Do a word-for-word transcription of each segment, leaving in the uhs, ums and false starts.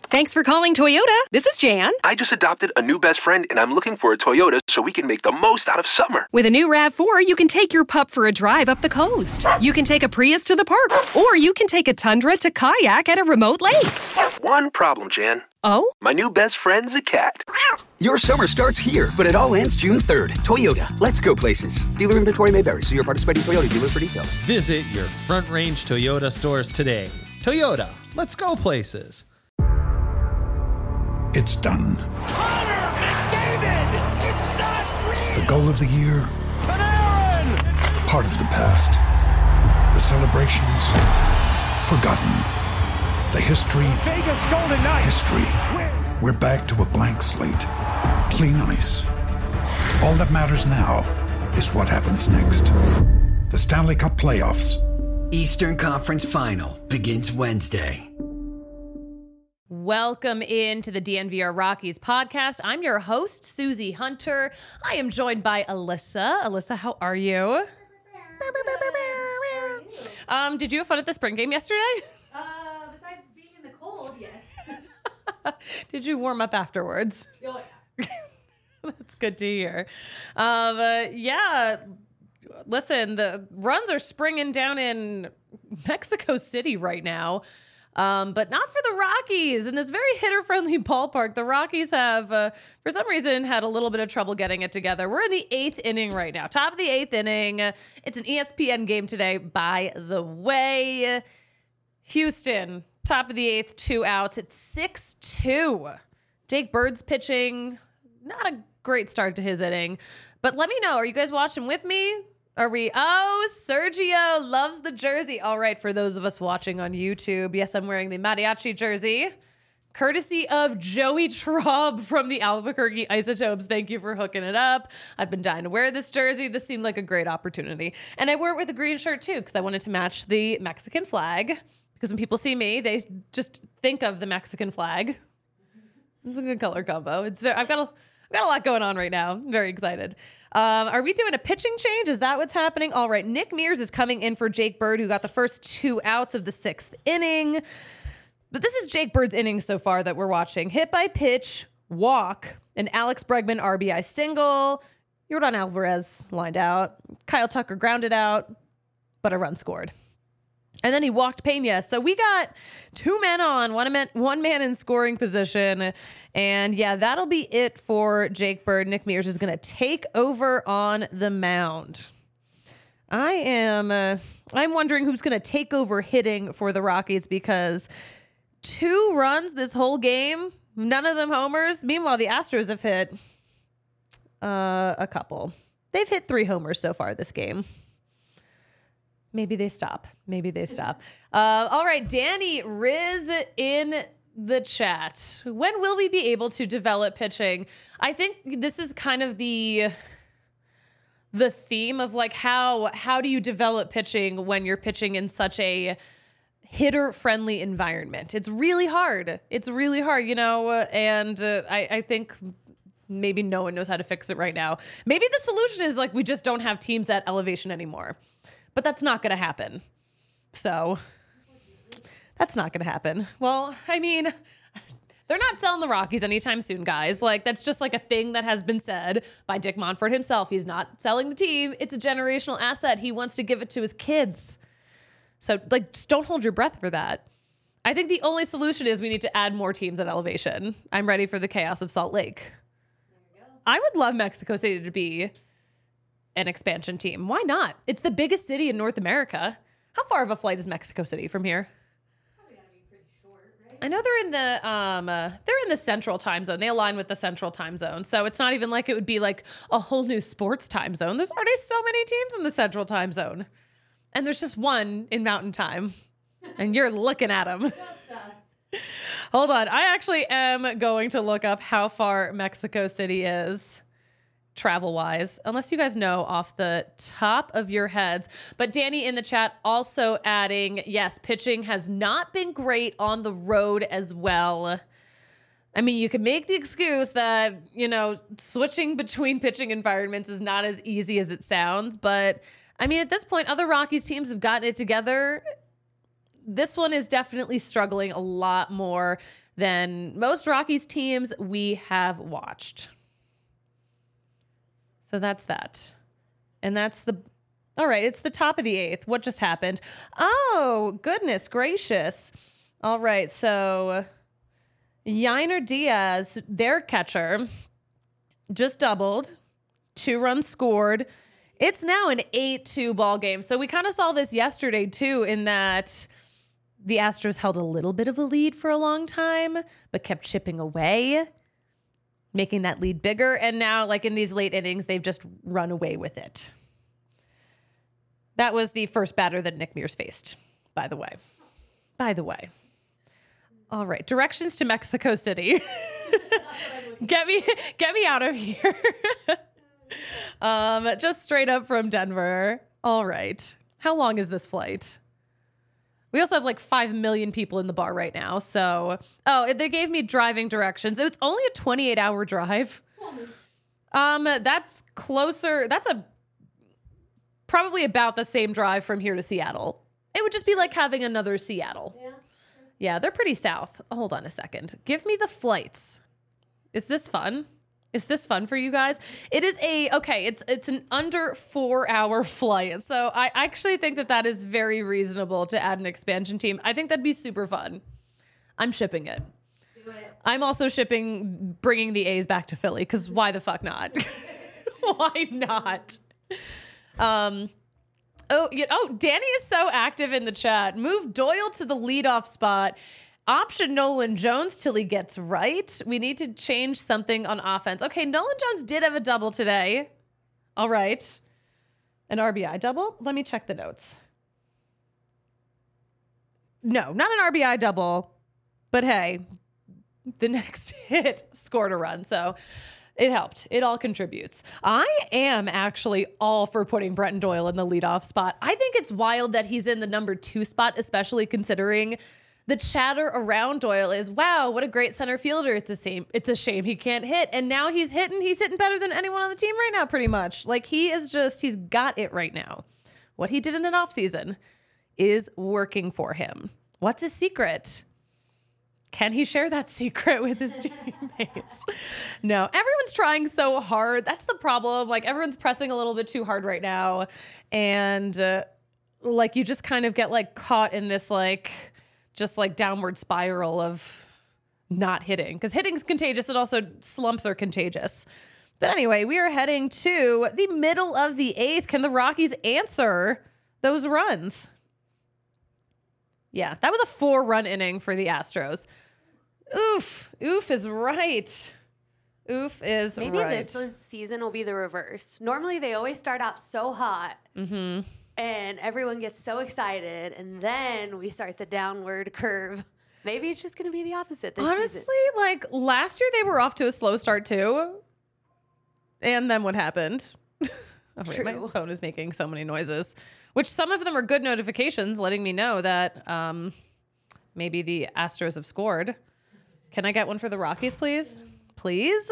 Thanks for calling Toyota. This is Jan. I just adopted a new best friend, and I'm looking for a Toyota so we can make the most out of summer. With a new RAV four, you can take your pup for a drive up the coast. You can take a Prius to the park, or you can take a Tundra to kayak at a remote lake. One problem, Jan. Oh? My new best friend's a cat. Your summer starts here, but it all ends June third. Toyota, let's go places. Dealer inventory may vary. See your participating Toyota dealer for details. Visit your Front Range Toyota stores today. Toyota, let's go places. It's done. Connor McDavid! It's not real! The goal of the year. Panarin! Part of the past. The celebrations. Forgotten. The history. Vegas Golden Knights. History. We're back to a blank slate. Clean ice. All that matters now is what happens next. The Stanley Cup playoffs. Eastern Conference Final begins Wednesday. Welcome into the D N V R Rockies podcast. I'm your host, Susie Hunter. I am joined by Alyssa. Alyssa, how are you? Um, did you have fun at the spring game yesterday? Uh, besides being in the cold, yes. Did you warm up afterwards? Oh, yeah. That's good to hear. Um, uh, yeah, listen, the runs are springing down in Mexico City right now. Um, but not for the Rockies. In this very hitter-friendly ballpark, the Rockies have, uh, for some reason, had a little bit of trouble getting it together. We're in the eighth inning right now. Top of the eighth inning. It's an E S P N game today, by the way. Houston, top of the eighth, two outs. It's six two. Jake Bird's pitching. Not a great start to his inning. But let me know, are you guys watching with me? Are we? Oh, Sergio loves the jersey. All right, for those of us watching on YouTube, yes, I'm wearing the mariachi jersey, courtesy of Joey Traub from the Albuquerque Isotopes. Thank you for hooking it up. I've been dying to wear this jersey. This seemed like a great opportunity. And I wore it with a green shirt, too, because I wanted to match the Mexican flag. Because when people see me, they just think of the Mexican flag. It's a good color combo. It's very, I've got a, I've got a lot going on right now. I'm very excited. Um, are we doing a pitching change? Is that what's happening? All right. Nick Mears is coming in for Jake Bird, who got the first two outs of the sixth inning. But this is Jake Bird's inning so far that we're watching. Hit by pitch, walk, an Alex Bregman R B I single. Yordan Alvarez lined out. Kyle Tucker grounded out, but a run scored. And then he walked Pena. So we got two men on, one man, one man in scoring position. And yeah, that'll be it for Jake Bird. Nick Mears is going to take over on the mound. I am, uh, I'm wondering who's going to take over hitting for the Rockies, because two runs this whole game, none of them homers. Meanwhile, the Astros have hit uh, a couple. They've hit three homers so far this game. Maybe they stop. Maybe they stop. Uh, all right, Danny Riz in the chat. When will we be able to develop pitching? I think this is kind of the the theme of like how how do you develop pitching when you're pitching in such a hitter-friendly environment? It's really hard. It's really hard, you know, and uh, I, I think maybe no one knows how to fix it right now. Maybe the solution is like we just don't have teams at elevation anymore. But that's not going to happen. So that's not going to happen. Well, I mean, they're not selling the Rockies anytime soon, guys. Like, that's just like a thing that has been said by Dick Monfort himself. He's not selling the team. It's a generational asset. He wants to give it to his kids. So, like, just don't hold your breath for that. I think the only solution is we need to add more teams at elevation. I'm ready for the chaos of Salt Lake. I would love Mexico City to be an expansion team. Why not? It's the biggest city in North America. How far of a flight is Mexico City from here? Probably gotta be pretty short, right? I know they're in the um uh, they're in the central time zone. They align with the central time zone. So it's not even like it would be like a whole new sports time zone. There's already so many teams in the central time zone. And there's just one in mountain time. And you're looking at them. Just us. Hold on. I actually am going to look up how far Mexico City is travel-wise, unless you guys know off the top of your heads. But Danny in the chat also adding, yes, pitching has not been great on the road as well. I mean, you can make the excuse that, you know, switching between pitching environments is not as easy as it sounds. But, I mean, at this point, other Rockies teams have gotten it together. this one is definitely struggling a lot more than most Rockies teams we have watched. So that's that. And that's the, all right, it's the top of the eighth. What just happened? Oh, goodness gracious. All right, so Yainer Diaz, their catcher, just doubled, two runs scored. It's now an eight two ball game. So we kind of saw this yesterday too, in that the Astros held a little bit of a lead for a long time, but kept chipping away, making that lead bigger. And now, like in these late innings, they've just run away with it. That was the first batter that Nick Mears faced, by the way. By the way. All right, directions to Mexico City. get me, get me out of here. um, just straight up from Denver. All right. How long is this flight? We also have like five million people in the bar right now. So, oh, they gave me driving directions. It's only a twenty-eight hour drive. Um, that's closer. That's a probably about the same drive from here to Seattle. It would just be like having another Seattle. Yeah. Yeah, they're pretty south. Hold on a second. Give me the flights. Is this fun? Is this fun for you guys? It is a, okay, it's it's an under four hour flight. So I actually think that that is very reasonable to add an expansion team. I think that'd be super fun. I'm shipping it. Do it. I'm also shipping bringing the A's back to Philly, because why the fuck not? Why not? Um... Oh, you, oh, Danny is so active in the chat. Move Doyle to the leadoff spot. Option Nolan Jones till he gets right. We need to change something on offense. Okay, Nolan Jones did have a double today. All right. An R B I double? Let me check the notes. No, not an R B I double. But hey, the next hit scored a run. So it helped. It all contributes. I am actually all for putting Brenton Doyle in the leadoff spot. I think it's wild that he's in the number two spot, especially considering the chatter around Doyle is, wow, what a great center fielder. It's a shame. It's a shame he can't hit. And now he's hitting. He's hitting better than anyone on the team right now, pretty much. Like he is just, he's got it right now. What he did in the offseason is working for him. What's his secret? Can he share that secret with his teammates? No, everyone's trying so hard. That's the problem. Like everyone's pressing a little bit too hard right now. And uh, like you just kind of get like caught in this like, just like downward spiral of not hitting. Because hitting's contagious. And also slumps are contagious. But anyway, we are heading to the middle of the eighth. Can the Rockies answer those runs? Yeah, that was a four-run inning for the Astros. Oof. Oof is right. Oof is Maybe right. Maybe this was, season will be the reverse. Normally, they always start out so hot, mm-hmm. and everyone gets so excited, and then we start the downward curve. Maybe it's just going to be the opposite this Honestly, season. like, last year they were off to a slow start, too. And then what happened? Oh, wait, True. My phone is making so many noises. Which some of them are good notifications letting me know that um, maybe the Astros have scored. Can I get one for the Rockies, please? Please?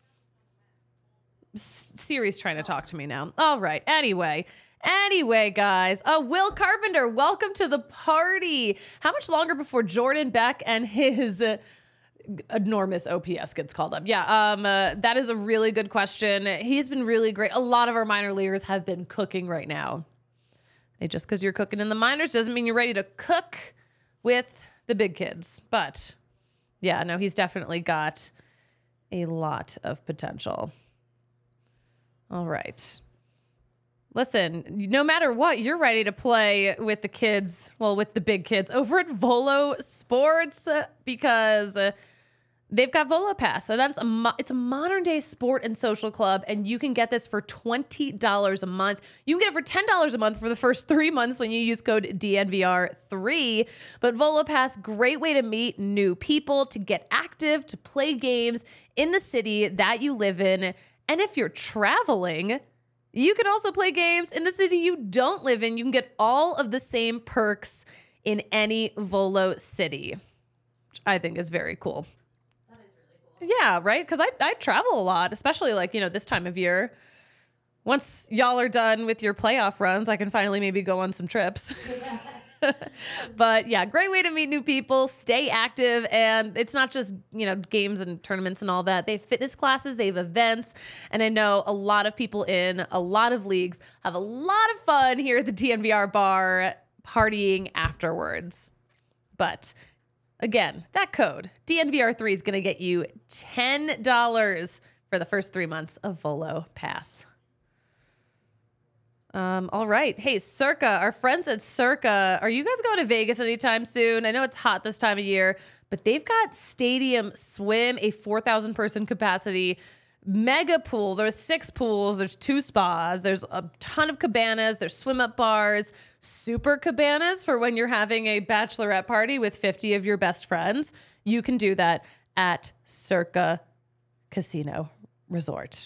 S- Siri's trying to talk to me now. All right. Anyway. Anyway, guys. Uh, Will Carpenter, welcome to the party. How much longer before Jordan Beck and his uh, enormous O P S gets called up? Yeah, um, uh, that is a really good question. He's been really great. A lot of our minor leaguers have been cooking right now. Just because you're cooking in the minors doesn't mean you're ready to cook with the big kids. But yeah, no, he's definitely got a lot of potential. All right. Listen, no matter what, you're ready to play with the kids, well, with the big kids over at Volo Sports uh, because uh, they've got Volo Pass. So that's a mo- it's a modern day sport and social club, and you can get this for twenty dollars a month. You can get it for ten dollars a month for the first three months when you use code D N V R three. But Volo Pass, great way to meet new people, to get active, to play games in the city that you live in. And if you're traveling, you can also play games in the city you don't live in. You can get all of the same perks in any Volo city, which I think is very cool. Yeah, right? Because I, I travel a lot, especially like, you know, this time of year. Once y'all are done with your playoff runs, I can finally maybe go on some trips. But yeah, great way to meet new people, stay active. And it's not just, you know, games and tournaments and all that. They have fitness classes, they have events. And I know a lot of people in a lot of leagues have a lot of fun here at the D N V R bar partying afterwards. But again, that code, D N V R three, is going to get you ten dollars for the first three months of Volo Pass. Um, all right. Hey, Circa, our friends at Circa, are you guys going to Vegas anytime soon? I know it's hot this time of year, but they've got Stadium Swim, a four thousand person capacity mega pool. There's six pools. There's two spas. There's a ton of cabanas. There's swim up bars, super cabanas for when you're having a bachelorette party with fifty of your best friends. You can do that at Circa Casino Resort.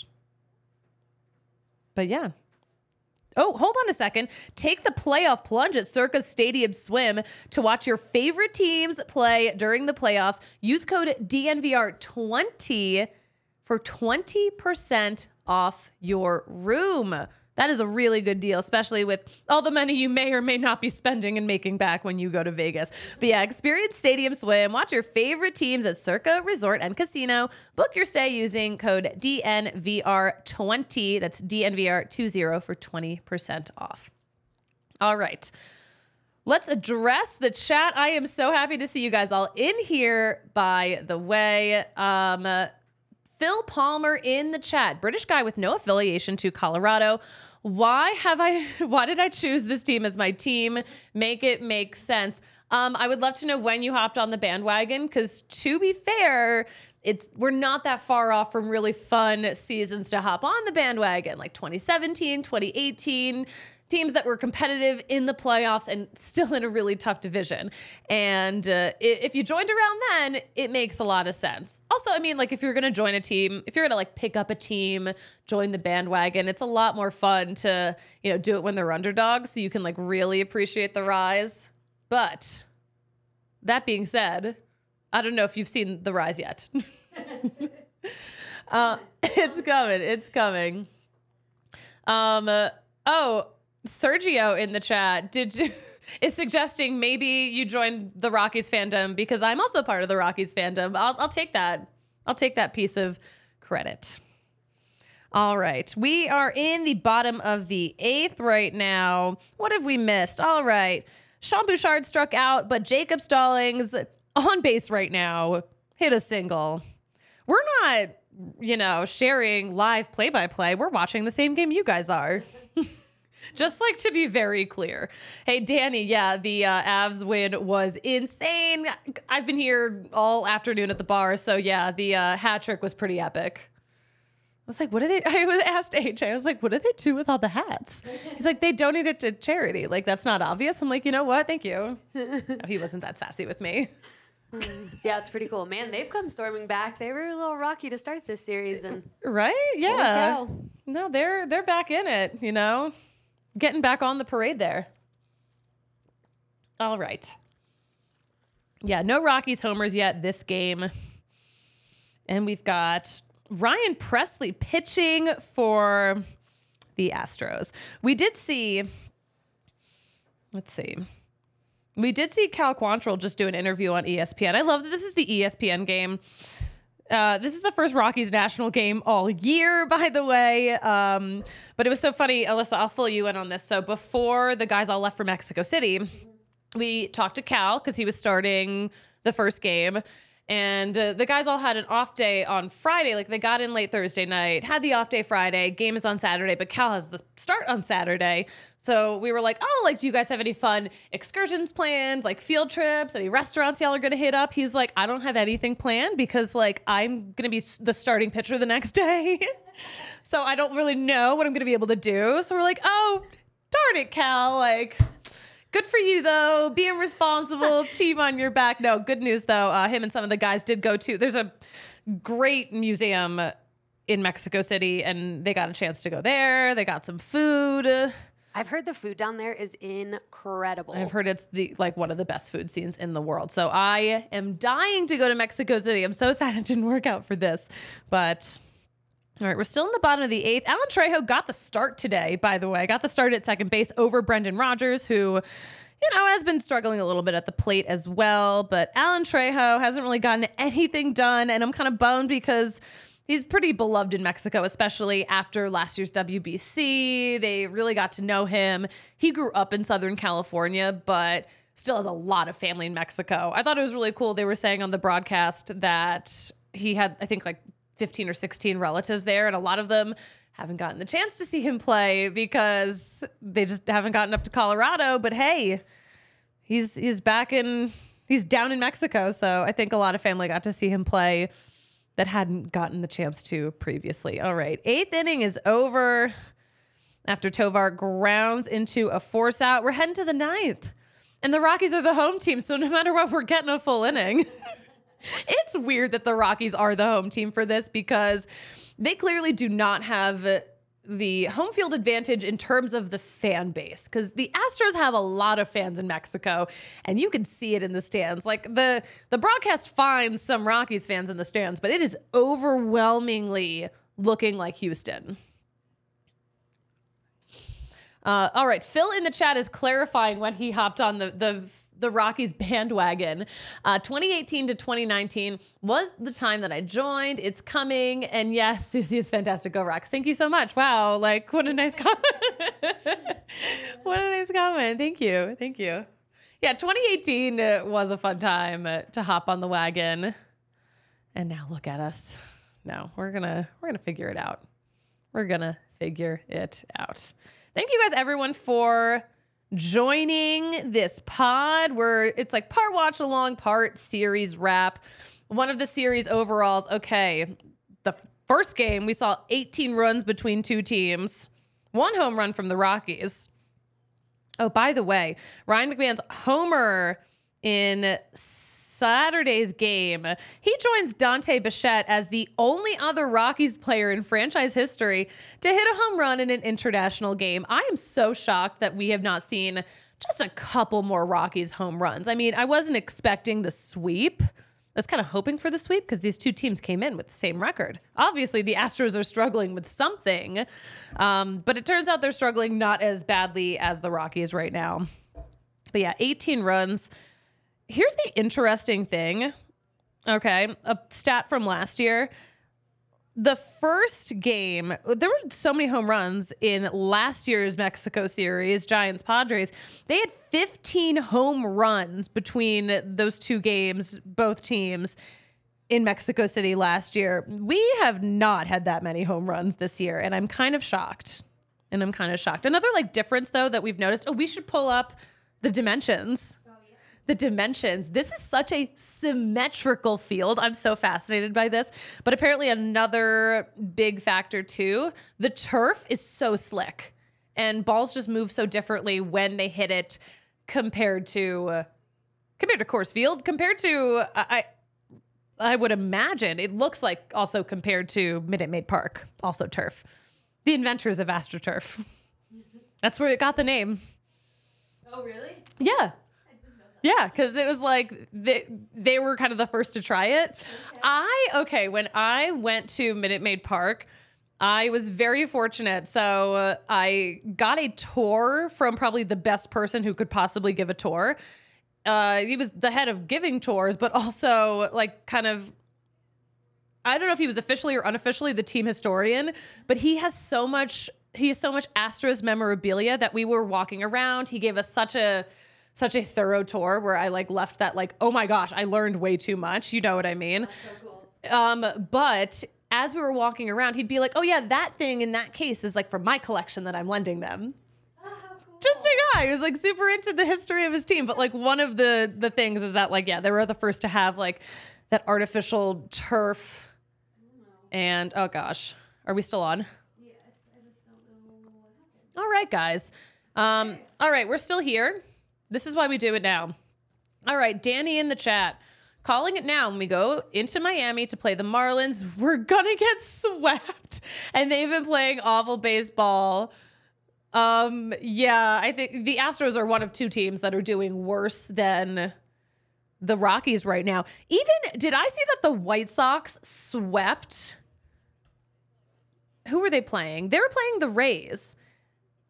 But yeah. Oh, hold on a second. Take the playoff plunge at Circa Stadium Swim to watch your favorite teams play during the playoffs. Use code D N V R twenty for twenty percent off your room. That is a really good deal, especially with all the money you may or may not be spending and making back when you go to Vegas. But yeah, experience Stadium Swim. Watch your favorite teams at Circa Resort and Casino. Book your stay using code D N V R twenty. That's D N V R twenty for twenty percent off. All right. Let's address the chat. I am so happy to see you guys all in here, by the way. Um... Phil Palmer in the chat, British guy with no affiliation to Colorado. Why have I, why did I choose this team as my team? Make it make sense. Um, I would love to know when you hopped on the bandwagon, because to be fair, it's, we're not that far off from really fun seasons to hop on the bandwagon, like twenty seventeen, twenty eighteen, teams that were competitive in the playoffs and still in a really tough division. And uh, if you joined around then, it makes a lot of sense. Also, I mean, like if you're going to join a team, if you're going to like pick up a team, join the bandwagon, it's a lot more fun to, you know, do it when they're underdogs so you can like really appreciate the rise. But that being said, I don't know if you've seen the rise yet. uh, it's coming. It's coming. Um. Uh, oh, Sergio in the chat did you, is suggesting maybe you join the Rockies fandom, because I'm also part of the Rockies fandom. I'll, I'll take that. I'll take that piece of credit. All right. We are in the bottom of the eighth right now. What have we missed? All right. Sean Bouchard struck out, but Jacob Stallings on base right now hit a single. We're not, you know, sharing live play-by-play. We're watching the same game you guys are. Just like to be very clear. Hey, Danny, yeah, the uh, Avs win was insane. I've been here all afternoon at the bar, so yeah, the uh, hat trick was pretty epic. I was like, what do they, I asked A J, I was like, what do they do with all the hats? He's like, they donate it to charity. Like, that's not obvious. I'm like, you know what? Thank you. No, he wasn't that sassy with me. Yeah, it's pretty cool. Man, they've come storming back. They were a little rocky to start this series. and Right? Yeah. No, they're they're back in it, you know? Getting back on the parade there. All right. Yeah, no Rockies homers yet this game. And we've got Ryan Presley pitching for the Astros. We did see, let's see. We did see Cal Quantrill just do an interview on E S P N. I love that this is the E S P N game. Uh, this is the first Rockies national game all year, by the way. Um, but it was so funny. Alyssa, I'll fill you in on this. So before the guys all left for Mexico City, we talked to Cal because he was starting the first game. And uh, the guys all had an off day on Friday. Like, they got in late Thursday night, had the off day Friday, game is on Saturday, but Cal has the start on Saturday. So we were like, oh, like, do you guys have any fun excursions planned? Like, field trips, any restaurants y'all are going to hit up? He's like, I don't have anything planned because, like, I'm going to be the starting pitcher the next day. So I don't really know what I'm going to be able to do. So we're like, oh, darn it, Cal. Like, good for you, though. Being responsible, team on your back. No, good news, though. Uh, him and some of the guys did go to, there's a great museum in Mexico City, and they got a chance to go there. They got some food. I've heard the food down there is incredible. I've heard it's the like one of the best food scenes in the world. So I am dying to go to Mexico City. I'm so sad it didn't work out for this, but... All right, we're still in the bottom of the eighth. Alan Trejo got the start today, by the way. Got the start at second base over Brendan Rodgers, who you know, has been struggling a little bit at the plate as well. But Alan Trejo hasn't really gotten anything done. And I'm kind of bummed because he's pretty beloved in Mexico, especially after last year's W B C. They really got to know him. He grew up in Southern California, but still has a lot of family in Mexico. I thought it was really cool. They were saying on the broadcast that he had, I think, like fifteen or sixteen relatives there, and a lot of them haven't gotten the chance to see him play because they just haven't gotten up to Colorado. But hey, he's he's back in, he's down in Mexico. So I think a lot of family got to see him play that hadn't gotten the chance to previously. All right, eighth inning is over after Tovar grounds into a force out. We're heading to the ninth. And the Rockies are the home team, so no matter what, we're getting a full inning. It's weird that the Rockies are the home team for this because they clearly do not have the home field advantage in terms of the fan base, because the Astros have a lot of fans in Mexico, and you can see it in the stands. Like the, the broadcast finds some Rockies fans in the stands, but it is overwhelmingly looking like Houston. Uh, all right, Phil in the chat is clarifying when he hopped on the the, the Rockies bandwagon. Uh, twenty eighteen to twenty nineteen was the time that I joined. It's coming, and yes, Susie is fantastic. Go Rocks! Thank you so much. Wow, like what a nice comment. What a nice comment. Thank you, thank you. Yeah, twenty eighteen was a fun time to hop on the wagon, and now look at us. No, we're gonna we're gonna figure it out. We're gonna figure it out. Thank you guys, everyone, for joining this pod. Where it's like part watch along, part series wrap. One of the series overalls. Okay, the first game we saw eighteen runs between two teams. One home run from the Rockies. Oh, by the way, Ryan McMahon's homer in Saturday's game, he joins Dante Bichette as the only other Rockies player in franchise history to hit a home run in an international game. I am so shocked that we have not seen just a couple more Rockies home runs. I mean, I wasn't expecting the sweep. I was kind of hoping for the sweep because these two teams came in with the same record. Obviously, the Astros are struggling with something, um, but it turns out they're struggling not as badly as the Rockies right now. But yeah, eighteen runs. Here's the interesting thing. Okay, a stat from last year. The first game, there were so many home runs in last year's Mexico series, Giants Padres. They had fifteen home runs between those two games, both teams in Mexico City last year. We have not had that many home runs this year, and I'm kind of shocked. And I'm kind of shocked. Another like difference though that we've noticed, oh, we should pull up the dimensions. The dimensions. This is such a symmetrical field. I'm so fascinated by this. But apparently another big factor too, the turf is so slick and balls just move so differently when they hit it compared to uh, compared to Coors Field, compared to I I would imagine it looks like also compared to Minute Maid Park, also turf. The inventors of AstroTurf. That's where it got the name. Oh, really? Yeah. Yeah, because it was like they, they were kind of the first to try it. Okay. I, okay, when I went to Minute Maid Park, I was very fortunate. So uh, I got a tour from probably the best person who could possibly give a tour. Uh, he was the head of giving tours, but also like kind of, I don't know if he was officially or unofficially the team historian, but he has so much, he has so much Astros memorabilia that we were walking around. He gave us such a, such a thorough tour where I like left that like, oh my gosh, I learned way too much. You know what I mean? That's so cool. Um, but as we were walking around, he'd be like, oh yeah, that thing in that case is like from my collection that I'm lending them. Oh, how cool. Just a guy who's like super into the history of his team. But like one of the, the things is that like, yeah, they were the first to have like that artificial turf. And oh gosh, are we still on? Yes, I just don't know what happened. All right, guys. Um, okay. All right, we're still here. This is why we do it now. All right, Danny in the chat. Calling it now when we go into Miami to play the Marlins. We're going to get swept. And they've been playing awful baseball. Um, yeah, I think the Astros are one of two teams that are doing worse than the Rockies right now. Even, did I see that the White Sox swept? Who were they playing? They were playing the Rays.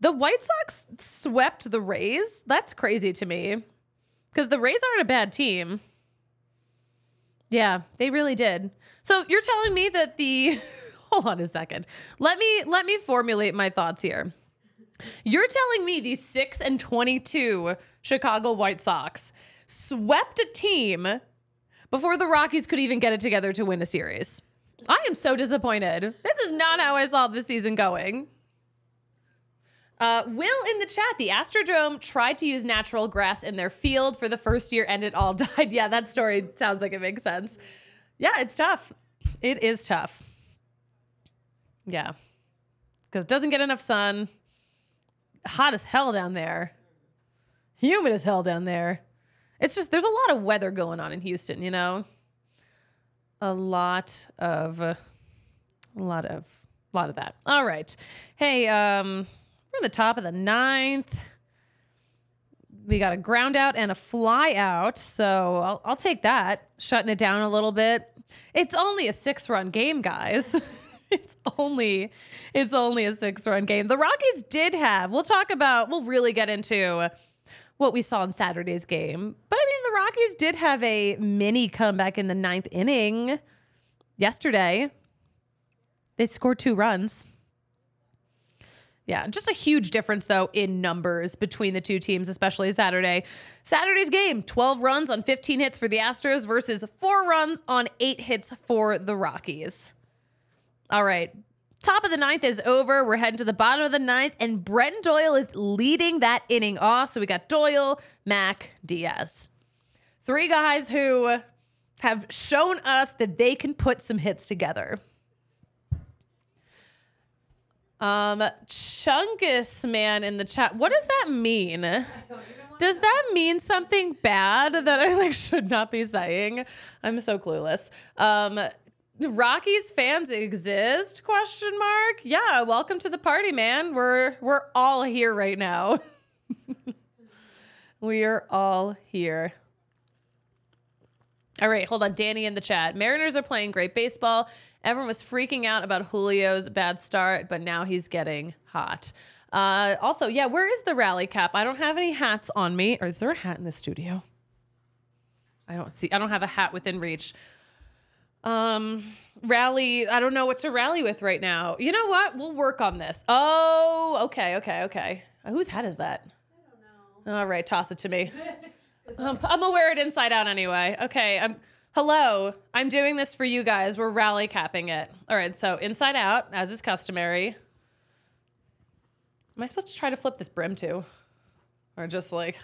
The White Sox swept the Rays. That's crazy to me because the Rays aren't a bad team. Yeah, they really did. So you're telling me that the hold on a second. Let me let me formulate my thoughts here. You're telling me the six and twenty-two Chicago White Sox swept a team before the Rockies could even get it together to win a series. I am so disappointed. This is not how I saw the season going. Uh, Will in the chat, the Astrodome tried to use natural grass in their field for the first year and it all died. Yeah, that story sounds like it makes sense. Yeah, it's tough. It is tough. Yeah. Because it doesn't get enough sun. Hot as hell down there. Humid as hell down there. It's just, there's a lot of weather going on in Houston, you know? A lot of, uh, a lot of, a lot of that. All right. Hey, um... we're at the top of the ninth. We got a ground out and a fly out, so I'll, I'll take that. Shutting it down a little bit. It's only a six-run game, guys. it's only, it's only a six-run game. The Rockies did have. We'll talk about. We'll really get into what we saw in Saturday's game. But I mean, the Rockies did have a mini comeback in the ninth inning yesterday. They scored two runs. Yeah, just a huge difference, though, in numbers between the two teams, especially Saturday. Saturday's game, twelve runs on fifteen hits for the Astros versus four runs on eight hits for the Rockies. All right, top of the ninth is over. We're heading to the bottom of the ninth, and Brenton Doyle is leading that inning off. So we got Doyle, Mac, Diaz. Three guys who have shown us that they can put some hits together. Um, Chungus man in the chat. What does that mean? Does that mean something bad that I like should not be saying? I'm so clueless. Um, Rockies fans exist? Question mark. Yeah, welcome to the party, man. We're we're all here right now. We are all here. All right, hold on. Danny in the chat. Mariners are playing great baseball. Everyone was freaking out about Julio's bad start, but now he's getting hot. Uh, also, yeah, where is the rally cap? I don't have any hats on me. Or is there a hat in the studio? I don't see. I don't have a hat within reach. Um, rally. I don't know what to rally with right now. You know what? We'll work on this. Oh, okay, okay, okay. Uh, whose hat is that? I don't know. All right, toss it to me. um, I'm gonna wear it inside out anyway. Okay, I'm... Hello, I'm doing this for you guys. We're rally capping it. All right, so inside out, as is customary. Am I supposed to try to flip this brim too? Or just like...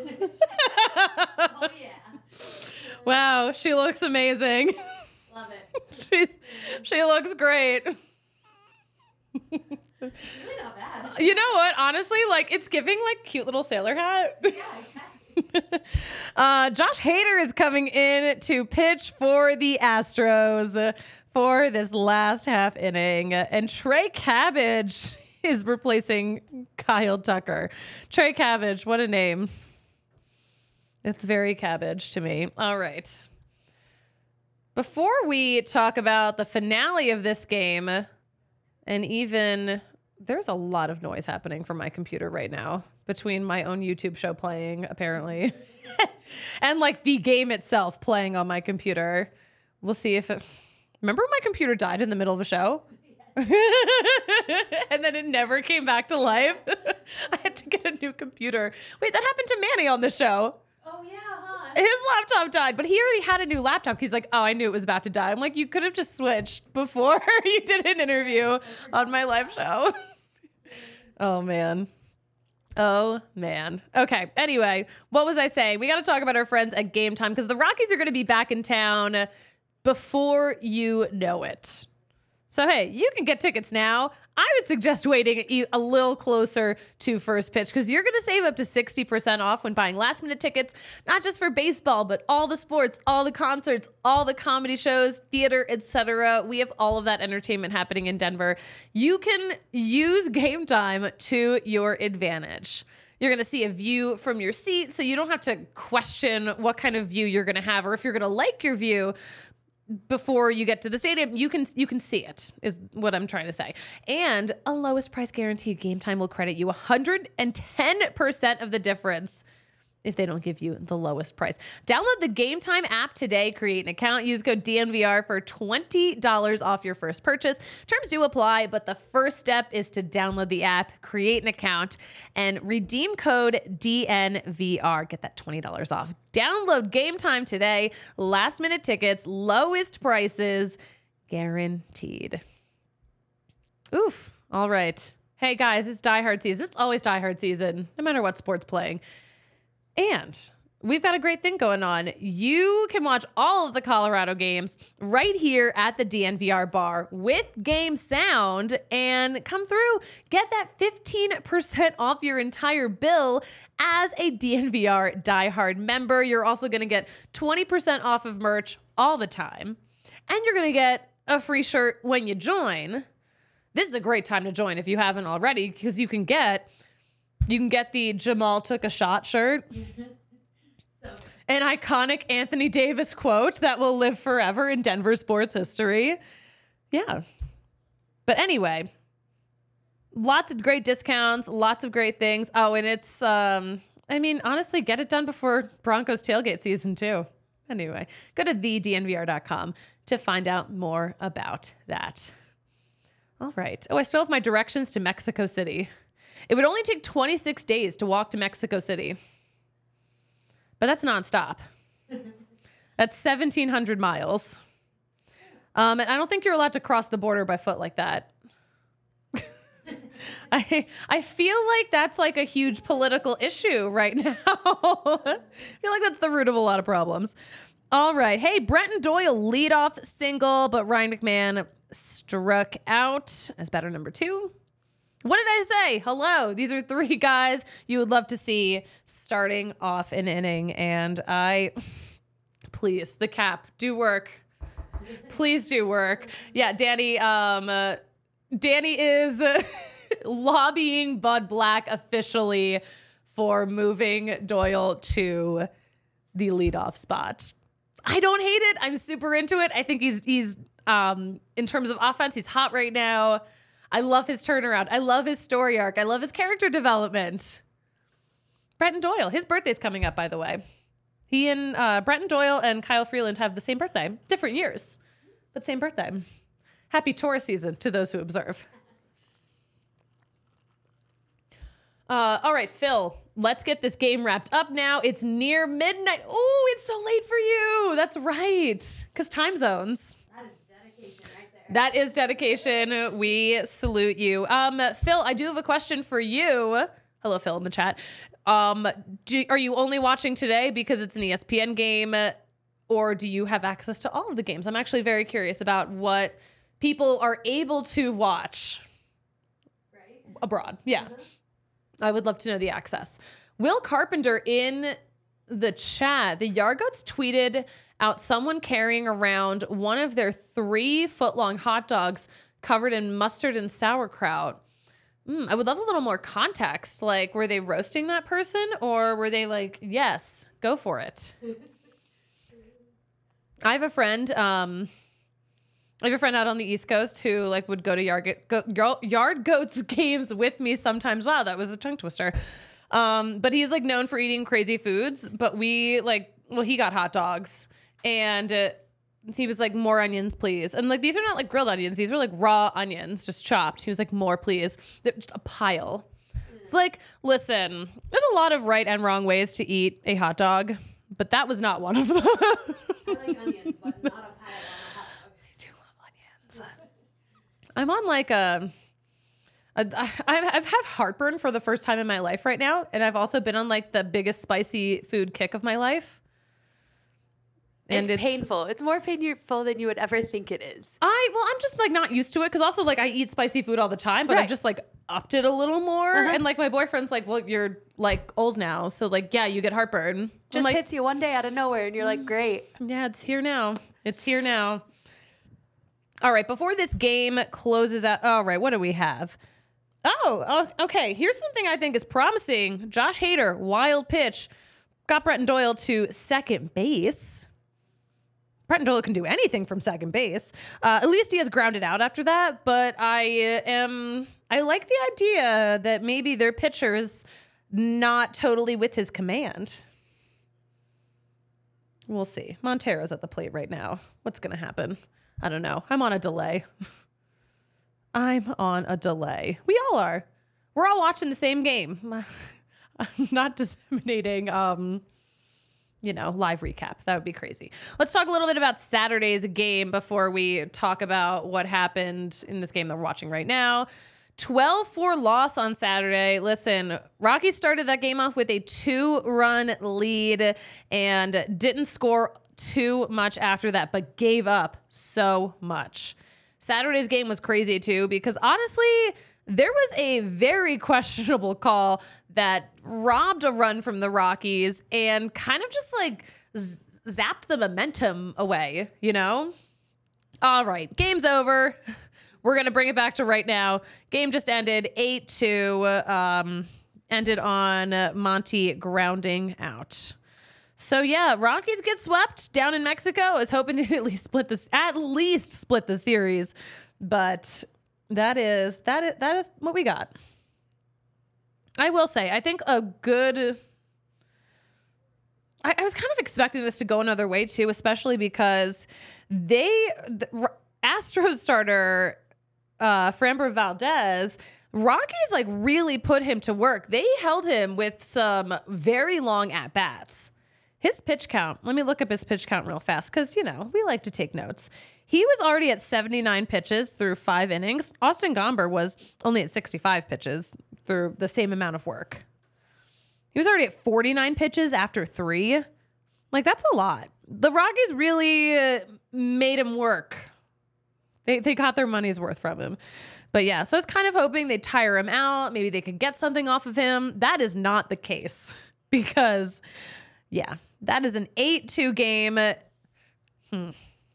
Oh, yeah. Wow, she looks amazing. Love it. She's, she looks great. It's really not bad. You know what? Honestly, like, it's giving, like, cute little sailor hat. Yeah, exactly. uh, Josh Hader is coming in to pitch for the Astros for this last half inning. And Trey Cabbage is replacing Kyle Tucker. Trey Cabbage, what a name. It's very Cabbage to me. All right. Before we talk about the finale of this game, and even there's a lot of noise happening from my computer right now between my own YouTube show playing, apparently, and like the game itself playing on my computer. We'll see if it... Remember when my computer died in the middle of a show? Yes. And then it never came back to life? I had to get a new computer. Wait, that happened to Manny on the show. Oh, yeah, huh? His laptop died, but he already had a new laptop. He's like, oh, I knew it was about to die. I'm like, you could have just switched before you did an interview on my live show. Oh, man. Oh, man. Okay. Anyway, what was I saying? We got to talk about our friends at Game Time because the Rockies are going to be back in town before you know it. So, hey, you can get tickets now. I would suggest waiting a little closer to first pitch because you're going to save up to sixty percent off when buying last minute tickets, not just for baseball, but all the sports, all the concerts, all the comedy shows, theater, et cetera. We have all of that entertainment happening in Denver. You can use Game Time to your advantage. You're going to see a view from your seat, so you don't have to question what kind of view you're going to have or if you're going to like your view. before you get to the stadium, you can you can see it, is what I'm trying to say. And a lowest price guarantee Game Time will credit you one hundred ten percent of the difference if they don't give you the lowest price. Download the Game Time app today, create an account, use code D N V R for twenty dollars off your first purchase. Terms do apply, but the first step is to download the app, create an account, and redeem code D N V R. Get that twenty dollars off. Download Game Time today. Last minute tickets, lowest prices, guaranteed. Oof. All right. Hey guys, it's Die Hard season. It's always Die Hard season, no matter what sport's playing. And we've got a great thing going on. You can watch all of the Colorado games right here at the D N V R bar with game sound and come through. Get that fifteen percent off your entire bill as a D N V R Die Hard member. You're also going to get twenty percent off of merch all the time. And you're going to get a free shirt when you join. This is a great time to join if you haven't already, because you can get... You can get the Jamal Took a Shot shirt. So. An iconic Anthony Davis quote that will live forever in Denver sports history. Yeah. But anyway, lots of great discounts, lots of great things. Oh, and it's, um, I mean, honestly, get it done before Broncos tailgate season too. Anyway, go to the D N V R dot com to find out more about that. All right. Oh, I still have my directions to Mexico City. It would only take twenty-six days to walk to Mexico City. But that's nonstop. That's seventeen hundred miles. Um, and I don't think you're allowed to cross the border by foot like that. I I feel like that's like a huge political issue right now. I feel like that's the root of a lot of problems. All right. Hey, Brenton Doyle leadoff single, but Ryan McMahon struck out as batter number two. What did I say? Hello. These are three guys you would love to see starting off an inning. And I, please, the cap, do work. Please do work. Yeah, Danny, um, uh, Danny is lobbying Bud Black officially for moving Doyle to the leadoff spot. I don't hate it. I'm super into it. I think he's, he's um, in terms of offense, he's hot right now. I love his turnaround. I love his story arc. I love his character development. Brenton Doyle. His birthday's coming up, by the way. He and uh, Brenton Doyle and Kyle Freeland have the same birthday. Different years, but same birthday. Happy Taurus season to those who observe. Uh, all right, Phil, let's get this game wrapped up now. It's near midnight. Oh, it's so late for you. That's right. Because time zones. That is dedication. We salute you. Um, Phil, I do have a question for you. Hello, Phil, in the chat. Um, do, are you only watching today because it's an E S P N game, or do you have access to all of the games? I'm actually very curious about what people are able to watch right. abroad. Yeah. Uh-huh. I would love to know the access. Will Carpenter in the chat, the Yargoats tweeted out someone carrying around one of their three foot long hot dogs covered in mustard and sauerkraut. Mm, I would love a little more context. Like, were they roasting that person, or were they like, yes, go for it? I have a friend, um, I have a friend out on the East Coast who like would go to yard, go, yard goats games with me sometimes. Wow, that was a tongue twister. Um, but he's like known for eating crazy foods, but we like, well, he got hot dogs. And uh, he was like, more onions, please. And like, these are not like grilled onions. These were like raw onions, just chopped. He was like, more, please. They're just a pile. It's like, listen, there's a lot of right and wrong ways to eat a hot dog, but that was not one of them. I like onions, but not a pile on a hot dog. I do love onions. I'm on like a, a I've, I've had heartburn for the first time in my life right now. And I've also been on like the biggest spicy food kick of my life. And it's, it's painful. It's more painful than you would ever think it is. I, well, I'm just like not used to it. Cause also like I eat spicy food all the time, but right. I've just like upped it a little more. Uh-huh. And like my boyfriend's like, well, you're like old now. So like, yeah, you get heartburn. Just like, hits you one day out of nowhere and you're like, great. Yeah, it's here now. It's here now. All right. Before this game closes out. All right. What do we have? Oh, okay. Here's something I think is promising. Josh Hader, wild pitch. Got Brenton Doyle to second base. Brenton Doyle can do anything from second base. Uh, at least he has grounded out after that. But I am, I like the idea that maybe their pitcher is not totally with his command. We'll see. Montero's at the plate right now. What's going to happen? I don't know. I'm on a delay. I'm on a delay. We all are. We're all watching the same game. I'm not disseminating, um, you know, live recap. That would be crazy. Let's talk a little bit about Saturday's game before we talk about what happened in this game that we're watching right now. twelve four loss on Saturday. Listen, Rockies started that game off with a two-run lead and didn't score too much after that, but gave up so much. Saturday's game was crazy too, because honestly, there was a very questionable call that robbed a run from the Rockies and kind of just like z- zapped the momentum away, you know? All right, game's over. We're going to bring it back to right now. Game just ended eight two, um, ended on Monty grounding out. So yeah, Rockies get swept down in Mexico. I was hoping to at least split this, at least split the series, but that is that is that is what we got. I will say, I think a good. I, I was kind of expecting this to go another way too, especially because they the Astros starter uh, Framber Valdez. Rockies like really put him to work. They held him with some very long at bats. His pitch count, let me look up his pitch count real fast because, you know, we like to take notes. He was already at seventy-nine pitches through five innings. Austin Gomber was only at sixty-five pitches through the same amount of work. He was already at forty-nine pitches after three. Like, that's a lot. The Rockies really uh, made him work. They, they got their money's worth from him. But yeah, so I was kind of hoping they'd tire him out. Maybe they could get something off of him. That is not the case because, yeah. That is an eight two game. Hmm.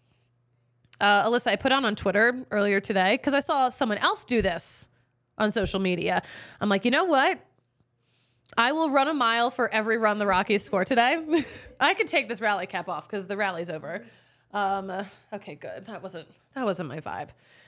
Uh, Alyssa, I put on on Twitter earlier today because I saw someone else do this on social media. I'm like, you know what? I will run a mile for every run the Rockies score today. I could take this rally cap off because the rally's over. Um, uh, okay, good. That wasn't that wasn't my vibe.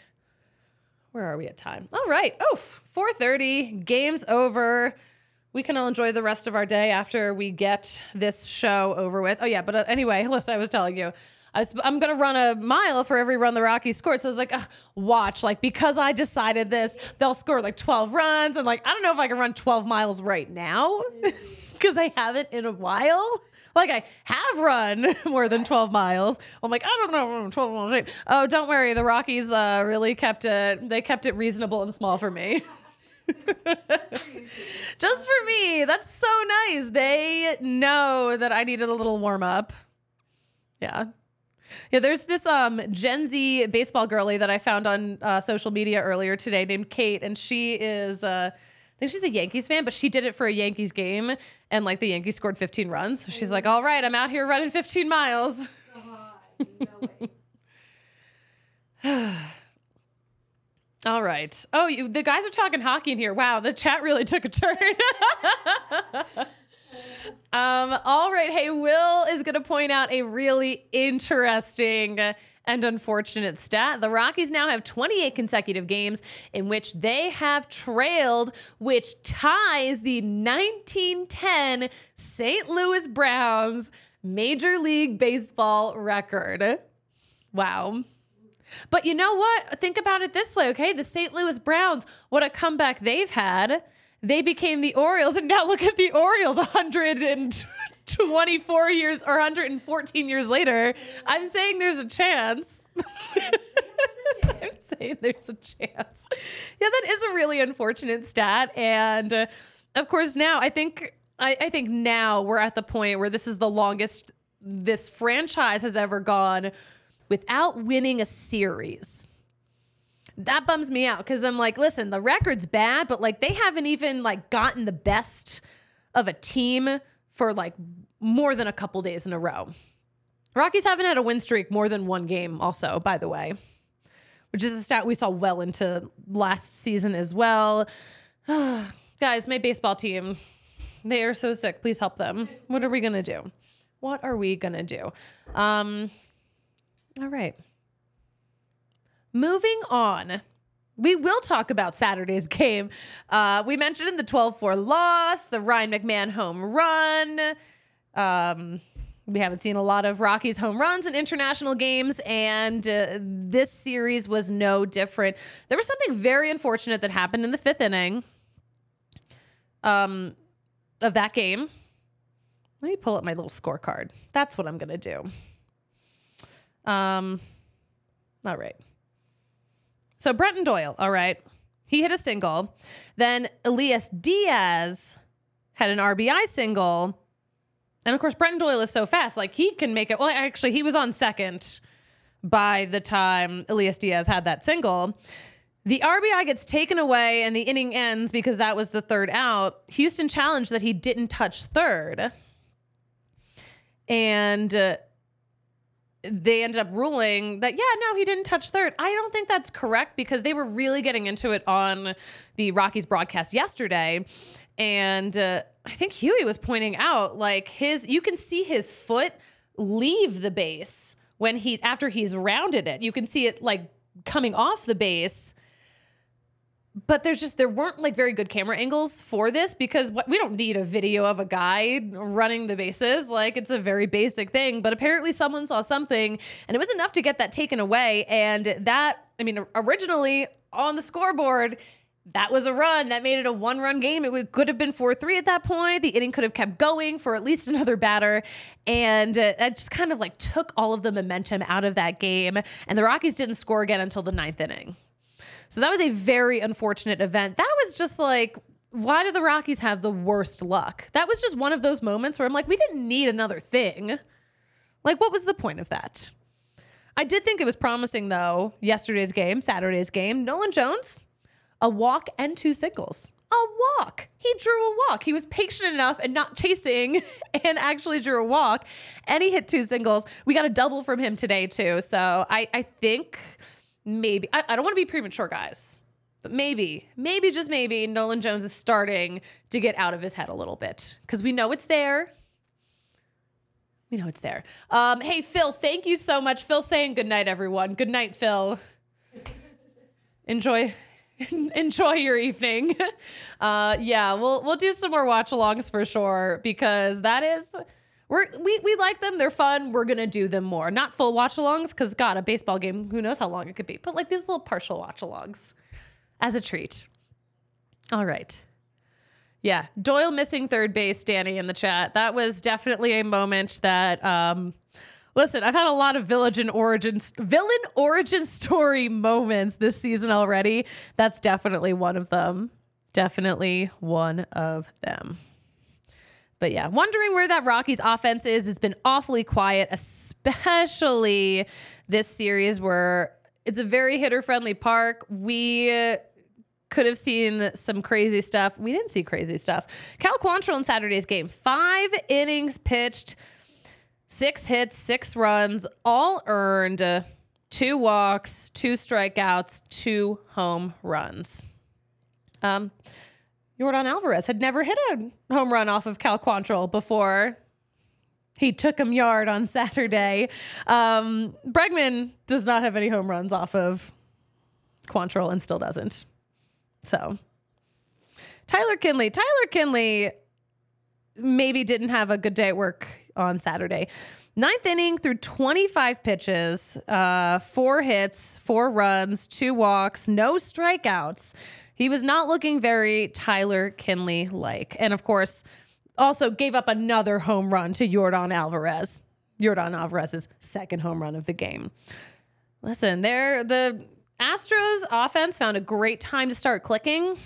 Where are we at time? All right. Oh, four thirty. Game's over. We can all enjoy the rest of our day after we get this show over with. Oh, yeah. But uh, anyway, listen, I was telling you, I was, I'm going to run a mile for every run the Rockies score. So I was like, uh, watch, like, because I decided this, they'll score like twelve runs. And like, I don't know if I can run twelve miles right now because I haven't in a while. Like, I have run more than twelve miles. I'm like, I don't know, twelve miles. Oh, don't worry. The Rockies uh, really kept it, they kept it reasonable and small for me. Just for you. Just for me. That's so nice. They know that I needed a little warm up. Yeah. Yeah, there's this um Gen Z baseball girly that I found on uh, social media earlier today named Kate, and she is uh I think she's a Yankees fan, but she did it for a Yankees game, and like the Yankees scored fifteen runs. So she's like, all right, I'm out here running fifteen miles. God, no way. All right. Oh, you, the guys are talking hockey in here. Wow, the chat really took a turn. um, all right. Hey, Will is going to point out a really interesting and unfortunate stat. The Rockies now have twenty-eight consecutive games in which they have trailed, which ties the nineteen ten Saint Louis Browns Major League Baseball record. Wow. But you know what? Think about it this way, okay? The Saint Louis Browns, what a comeback they've had. They became the Orioles, and now look at the Orioles one hundred twenty-four years or one hundred fourteen years later. I'm saying there's a chance. I'm saying there's a chance. Yeah, that is a really unfortunate stat. And uh, of course, now I think I, I think now we're at the point where this is the longest this franchise has ever gone without winning a series. That bums me out because I'm like, listen, the record's bad, but like they haven't even like gotten the best of a team for like more than a couple days in a row. Rockies haven't had a win streak more than one game also, by the way, which is a stat we saw well into last season as well. Guys, my baseball team, they are so sick. Please help them. What are we going to do? What are we going to do? Um, All right. Moving on. We will talk about Saturday's game. Uh, we mentioned in the twelve four loss, the Ryan McMahon home run. Um, we haven't seen a lot of Rockies home runs in international games, and uh, this series was no different. There was something very unfortunate that happened in the fifth inning um, of that game. Let me pull up my little scorecard. That's what I'm going to do. Um, all right. So Brenton Doyle, all right, he hit a single. Then Elias Diaz had an R B I single. And of course, Brenton Doyle is so fast, like he can make it. Well, actually, he was on second by the time Elias Diaz had that single. The R B I gets taken away and the inning ends because that was the third out. Houston challenged that he didn't touch third. And uh, they ended up ruling that, yeah, no, he didn't touch third. I don't think that's correct because they were really getting into it on the Rockies broadcast yesterday. And uh, I think Huey was pointing out, like, his, you can see his foot leave the base when he's, after he's rounded it. You can see it, like, coming off the base. But there's just, there weren't like very good camera angles for this because what, we don't need a video of a guy running the bases. Like, it's a very basic thing, but apparently someone saw something and it was enough to get that taken away. And that, I mean, originally on the scoreboard, that was a run that made it a one run game. It could have been four three at that point. The inning could have kept going for at least another batter. And uh, that just kind of like took all of the momentum out of that game. And the Rockies didn't score again until the ninth inning. So that was a very unfortunate event. That was just like, why do the Rockies have the worst luck? That was just one of those moments where I'm like, we didn't need another thing. Like, what was the point of that? I did think it was promising, though, yesterday's game, Saturday's game. Nolan Jones, a walk and two singles. A walk. He drew a walk. He was patient enough and not chasing and actually drew a walk. And he hit two singles. We got a double from him today, too. So I, I think... Maybe, I, I don't want to be premature, guys, but maybe, maybe, just maybe, Nolan Jones is starting to get out of his head a little bit because we know it's there. We know it's there. Um, hey, Phil, thank you so much. Phil saying good night, everyone. Good night, Phil. Enjoy, enjoy your evening. Uh, yeah, we'll we'll do some more watch-alongs for sure because that is... We're, we we like them. They're fun. We're going to do them more. Not full watch-alongs because, God, a baseball game, who knows how long it could be. But like these little partial watch-alongs as a treat. All right. Yeah. Doyle missing third base, Danny, in the chat. That was definitely a moment that, um, listen, I've had a lot of villain origin, villain origin story moments this season already. That's definitely one of them. Definitely one of them. But yeah, wondering where that Rockies offense is. It's been awfully quiet, especially this series where it's a very hitter-friendly park. We could have seen some crazy stuff. We didn't see crazy stuff. Cal Quantrill in Saturday's game, five innings pitched, six hits, six runs, all earned, two walks, two strikeouts, two home runs. Um... Yordan Alvarez had never hit a home run off of Cal Quantrill before he took him yard on Saturday. Um, Bregman does not have any home runs off of Quantrill and still doesn't. So Tyler Kinley. Tyler Kinley maybe didn't have a good day at work on Saturday. Ninth inning through twenty-five pitches, uh, four hits, four runs, two walks, no strikeouts. He was not looking very Tyler Kinley-like. And, of course, also gave up another home run to Yordan Alvarez. Yordan Alvarez's second home run of the game. Listen, there the Astros offense found a great time to start clicking.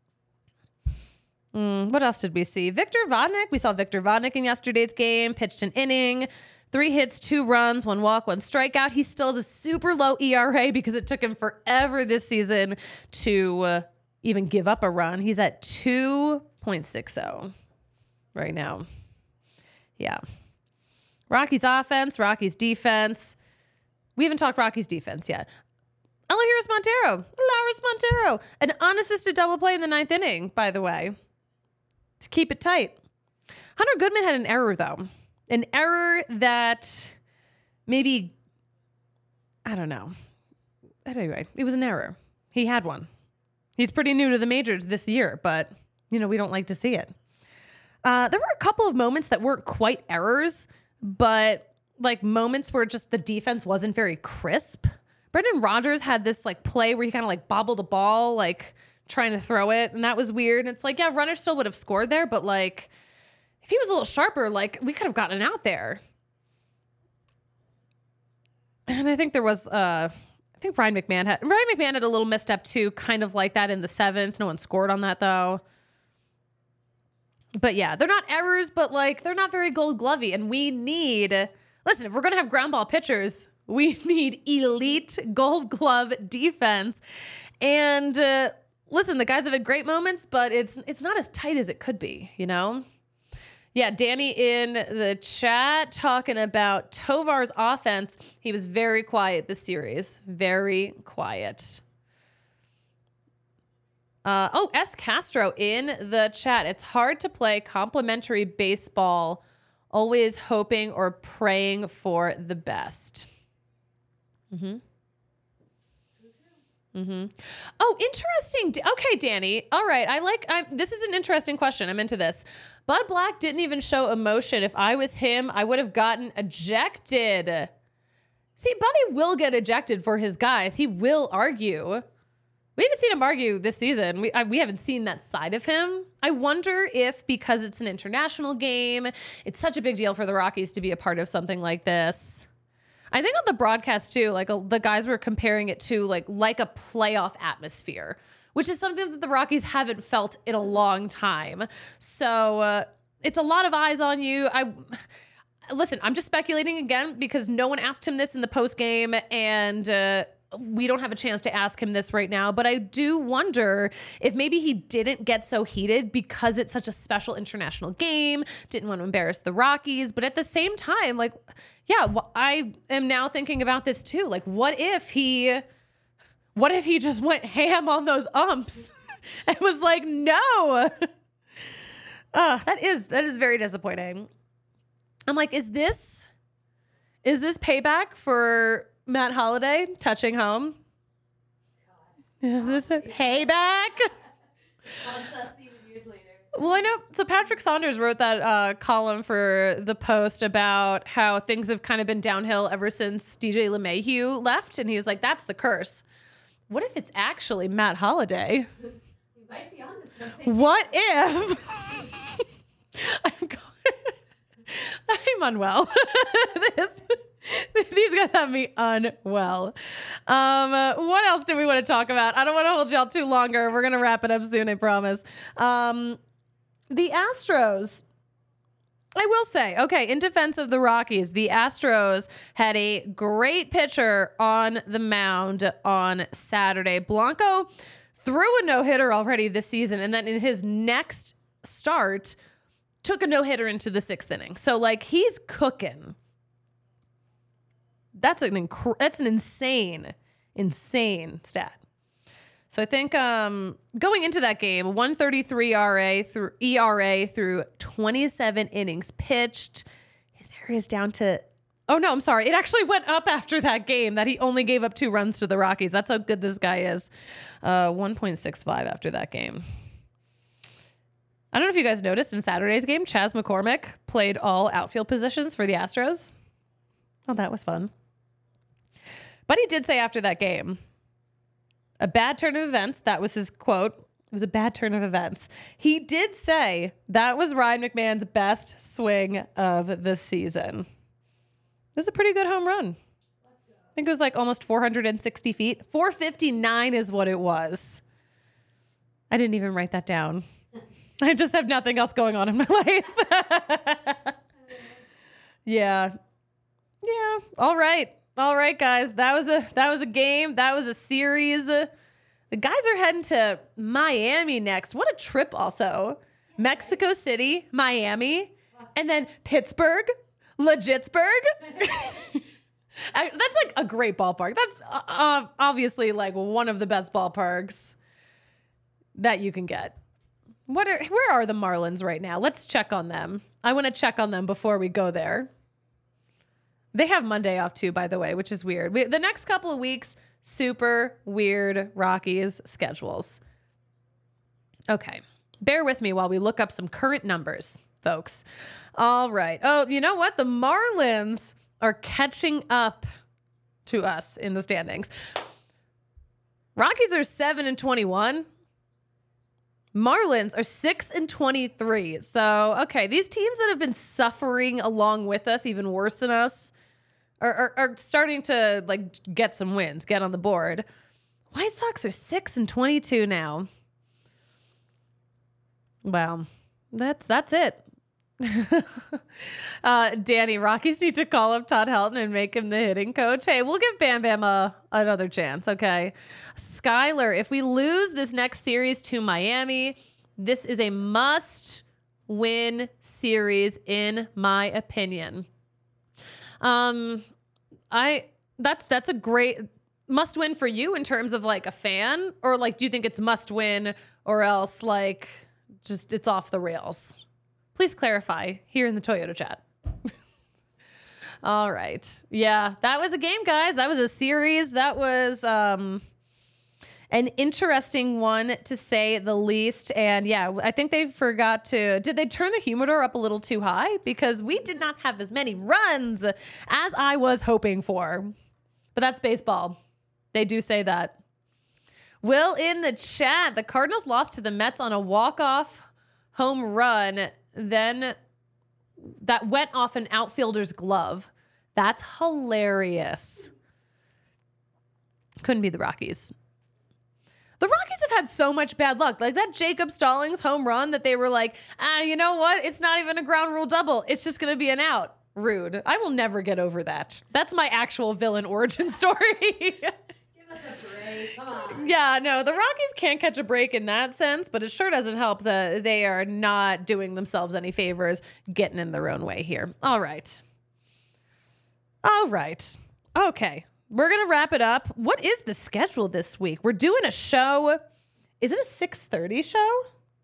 Mm, what else did we see? Victor Vodnik. We saw Victor Vodnik in yesterday's game. Pitched an inning. Three hits, two runs, one walk, one strikeout. He still has a super low E R A because it took him forever this season to... Uh, even give up a run. He's at two point six oh right now. Yeah. Rockies offense, Rockies defense. We haven't talked Rockies defense yet. Elehuris Montero. Elehuris Montero. An unassisted double play in the ninth inning, by the way. To keep it tight. Hunter Goodman had an error, though. An error that maybe I don't know. Anyway, it was an error. He had one. He's pretty new to the majors this year, but, you know, we don't like to see it. Uh, there were a couple of moments that weren't quite errors, but like moments where just the defense wasn't very crisp. Brendan Rodgers had this like play where he kind of like bobbled a ball, like trying to throw it. And that was weird. And it's like, yeah, runner still would have scored there, but like if he was a little sharper, like we could have gotten out there. And I think there was, uh, I think Ryan McMahon had, Ryan McMahon had a little misstep too, kind of like that in the seventh. No one scored on that though. But yeah, they're not errors, but like they're not very Gold Glovey. And we need, listen, if we're going to have ground ball pitchers, we need elite Gold Glove defense. And uh, listen, the guys have had great moments, but it's it's not as tight as it could be, you know? Yeah, Danny in the chat talking about Tovar's offense. He was very quiet this series. Very quiet. Uh, oh, S. Castro in the chat. It's hard to play complimentary baseball, always hoping or praying for the best. Mm-hmm. Mm-hmm. Oh, interesting. Okay, Danny. All right. I like, I, this is an interesting question. I'm into this. Bud Black didn't even show emotion. If I was him, I would have gotten ejected. See, Buddy will get ejected for his guys. He will argue. We haven't seen him argue this season. We I, we haven't seen that side of him. I wonder if because it's an international game, it's such a big deal for the Rockies to be a part of something like this. I think on the broadcast too, like a, the guys were comparing it to like like a playoff atmosphere, which is something that the Rockies haven't felt in a long time. So uh, it's a lot of eyes on you. I listen. I'm just speculating again because no one asked him this in the post game, and uh, we don't have a chance to ask him this right now. But I do wonder if maybe he didn't get so heated because it's such a special international game. Didn't want to embarrass the Rockies, but at the same time, like. Yeah, well, I am now thinking about this too. Like, what if he, what if he just went ham on those umps and was like, no? Uh, that is, that is very disappointing. I'm like, is this, is this payback for Matt Holliday touching home? God. Is this a payback? Well, I know. So Patrick Saunders wrote that uh, column for the Post about how things have kind of been downhill ever since D J LeMahieu left. And he was like, that's the curse. What if it's actually Matt Holliday? You might be onto something. What if I'm going I'm unwell. this, these guys have me unwell. Um, uh, what else do we want to talk about? I don't want to hold y'all too longer. We're going to wrap it up soon, I promise. Um, The Astros, I will say, okay, in defense of the Rockies, the Astros had a great pitcher on the mound on Saturday. Blanco threw a no-hitter already this season, and then in his next start, took a no-hitter into the sixth inning. So, like, he's cooking. That's an inc- that's an insane, insane stat. So I think um, going into that game, one thirty-three R A through E R A through twenty-seven innings pitched. His area is down to, oh no, I'm sorry. It actually went up after that game that he only gave up two runs to the Rockies. That's how good this guy is. Uh, one point six five after that game. I don't know if you guys noticed in Saturday's game, Chas McCormick played all outfield positions for the Astros. Oh, that was fun. But he did say after that game, a bad turn of events. That was his quote. It was a bad turn of events. He did say that was Ryan McMahon's best swing of the season. It was a pretty good home run. I think it was like almost four hundred sixty feet. four fifty-nine is what it was. I didn't even write that down. I just have nothing else going on in my life. Yeah. Yeah. All right. All right, guys. That was a that was a game. That was a series. The guys are heading to Miami next. What a trip also. Mexico City, Miami, and then Pittsburgh, Legitsburg. That's like a great ballpark. That's uh, obviously like one of the best ballparks that you can get. What are where are the Marlins right now? Let's check on them. I want to check on them before we go there. They have Monday off too, by the way, which is weird. We, the next couple of weeks, super weird Rockies schedules. Okay. Bear with me while we look up some current numbers, folks. All right. Oh, you know what? The Marlins are catching up to us in the standings. Rockies are seven and twenty-one. Marlins are six and twenty-three. So, okay, these teams that have been suffering along with us, even worse than us, are, are, are starting to like get some wins, get on the board. White Sox are six and twenty-two now. Wow, that's that's it. uh, Danny, Rockies need to call up Todd Helton and make him the hitting coach. Hey, we'll give Bam Bam a, another chance, okay? Skylar, if we lose this next series to Miami, this is a must-win series, in my opinion. Um, I that's that's a great must-win for you in terms of like a fan, or like do you think it's must-win or else like just it's off the rails? Please clarify here in the Toyota chat. All right. Yeah, that was a game, guys. That was a series. That was um, an interesting one, to say the least. And yeah, I think they forgot to... Did they turn the humidor up a little too high? Because we did not have as many runs as I was hoping for. But that's baseball. They do say that. Will in the chat, the Cardinals lost to the Mets on a walk-off home run, then that went off an outfielder's glove. That's hilarious. Couldn't be the Rockies. The Rockies have had so much bad luck. Like that Jacob Stallings home run that they were like, ah, you know what? It's not even a ground rule double. It's just going to be an out. Rude. I will never get over that. That's my actual villain origin story. Us a break. Come on. Yeah, no, the Rockies can't catch a break in that sense, but it sure doesn't help that they are not doing themselves any favors getting in their own way here. All right. All right. Okay. We're going to wrap it up. What is the schedule this week? We're doing a show. Is it a six thirty show?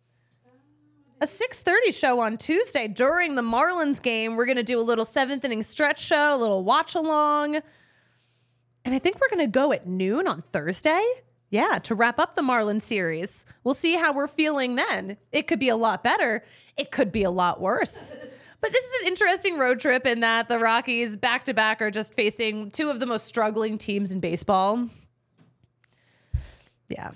A six thirty show on Tuesday during the Marlins game. We're going to do a little seventh inning stretch show, a little watch along. And I think we're going to go at noon on Thursday. Yeah, to wrap up the Marlins series. We'll see how we're feeling then. It could be a lot better. It could be a lot worse. But this is an interesting road trip in that the Rockies back-to-back are just facing two of the most struggling teams in baseball. Yeah.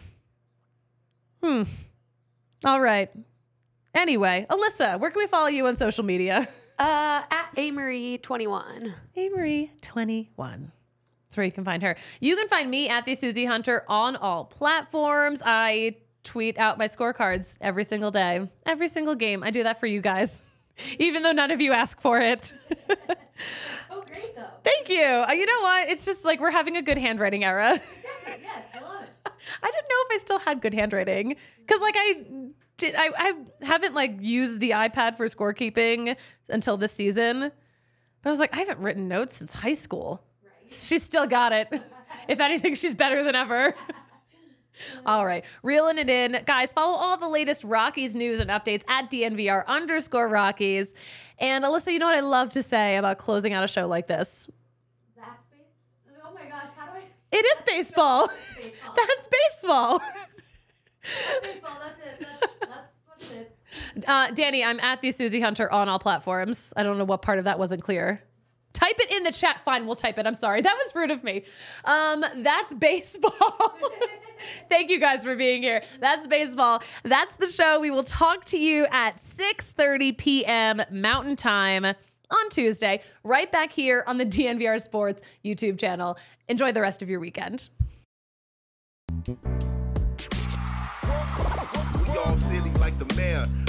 Hmm. All right. Anyway, Alyssa, where can we follow you on social media? Uh, at Amory twenty-one. Amory twenty-one. That's where you can find her. You can find me at the Susie Hunter on all platforms. I tweet out my scorecards every single day, every single game. I do that for you guys, even though none of you ask for it. Oh, great though. Thank you. Uh, you know what? It's just like we're having a good handwriting era. Exactly. Yes, I love it. I didn't know if I still had good handwriting because like I did. I, I haven't like used the iPad for scorekeeping until this season, but I was like, I haven't written notes since high school. She's still got it. If anything, she's better than ever. All right. Reeling it in. Guys, follow all the latest Rockies news and updates at D N V R underscore Rockies. And Alyssa, you know what I love to say about closing out a show like this? That's baseball. Oh my gosh, how do I? It is baseball. baseball. That's baseball. That's baseball. That's it. That's, that's what it is. Uh, Danny, I'm at the Susie Hunter on all platforms. I don't know what part of that wasn't clear. Type it in the chat. Fine, we'll type it. I'm sorry. That was rude of me. Um, that's baseball. Thank you guys for being here. That's baseball. That's the show. We will talk to you at six thirty p.m. Mountain Time on Tuesday, right back here on the D N V R Sports YouTube channel. Enjoy the rest of your weekend. We all silly like the mayor.